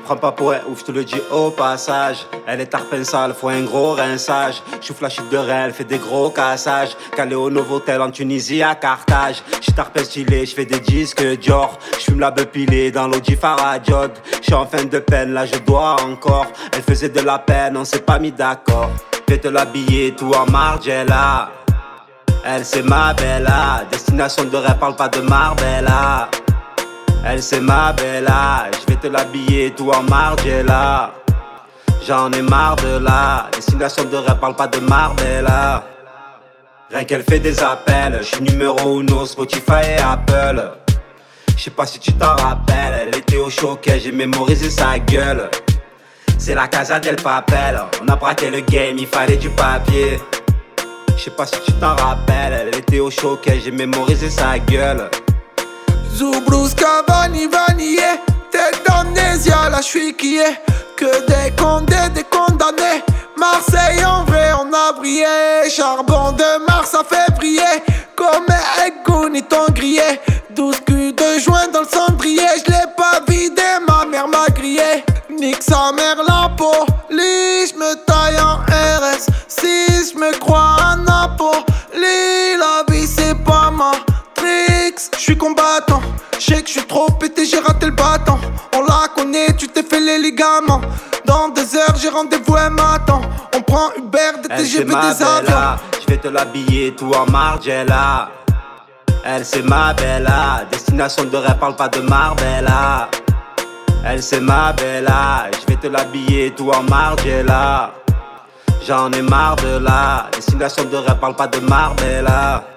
Prends pas pour un ouf, je te le dis au passage. Elle est tarpin sale, faut un gros rinçage. Chouffe la chute de rein, elle fait des gros cassages. Calé au Novotel en Tunisie à Carthage. J'suis tarpin stylé, j'fais des disques Dior. J'fume la beuh pilée dans l'Audi Faradiog. J'suis en fin de peine, là je dois encore. Elle faisait de la peine, on s'est pas mis d'accord. Je vais te l'habiller tout en Margiela. Elle c'est ma bella. Destination de rêve, parle pas de Marbella. Elle c'est ma bella, je vais te l'habiller tout en Margiela. J'en ai marre de là, destination de rêve, parle pas de Marbella. Rien qu'elle fait des appels, je suis numéro 1 Spotify et Apple. Je sais pas si tu t'en rappelles, elle était au choquet, j'ai mémorisé sa gueule. C'est la Casa del Papel, on a braqué le game, il fallait du papier. Je sais pas si tu t'en rappelles, elle était au choquet, j'ai mémorisé sa gueule. Zoubrous, Cavani, Vanier, tête d'amnésia, là j'suis qui est. Que des condés, des condamnés. Marseille en vrai on a brillé. Charbon de Mars a fait briller. Comme Egoun ils t'ont grillé. 12 culs de joint dans le cendrier. J'l'ai pas vidé, ma mère m'a grillé. Nique sa mère la police. J'me taille en RS 6, j'me crois à Napoli. La vie c'est pas ma j'suis combattant, j'sais que j'suis trop pété, j'ai raté le bâton. On la connaît, tu t'es fait les ligaments. Dans 2 heures, j'ai rendez-vous, elle m'attend. On prend Uber, des TGV, des avions. Je vais te l'habiller tout en Margiela. Elle c'est ma bella. Destination de rêve, parle pas de Marbella. Elle c'est ma bella. Je vais te l'habiller tout en Margiela. J'en ai marre de là. Destination de rêve, parle pas de Marbella.